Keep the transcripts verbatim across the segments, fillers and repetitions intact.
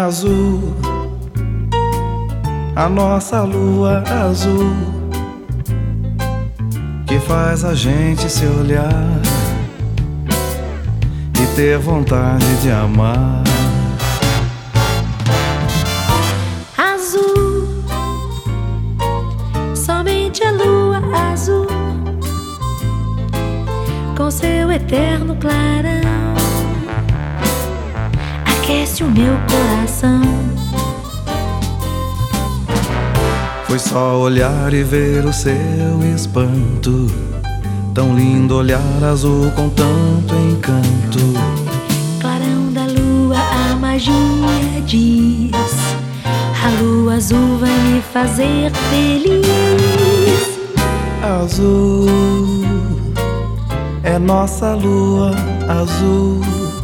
azul, a nossa lua azul, que faz a gente se olhar e ter vontade de amar. Azul, somente a lua azul, com seu eterno clarão, aquece o meu coração. Foi só olhar e ver o seu espanto, tão lindo olhar azul com tanto encanto. Clarão da lua, a magia diz: a lua azul vai me fazer feliz. Azul é nossa lua azul,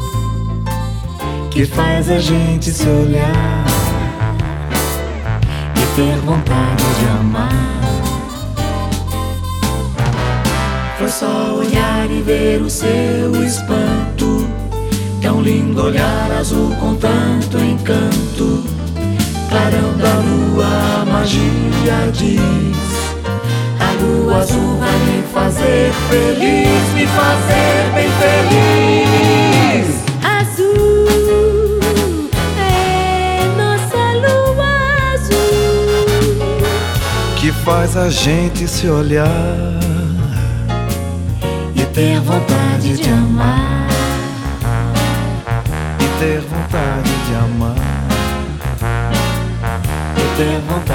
que faz a gente se olhar e ter vontade de amar. Foi só olhar e ver o seu espanto, tão lindo olhar azul com tanto encanto. Clarão da lua, a magia diz: a lua azul vai me fazer feliz, me fazer bem feliz. Azul é nossa lua azul, que faz a gente se olhar e ter vontade de amar. E ter vontade de amar. E ter vontade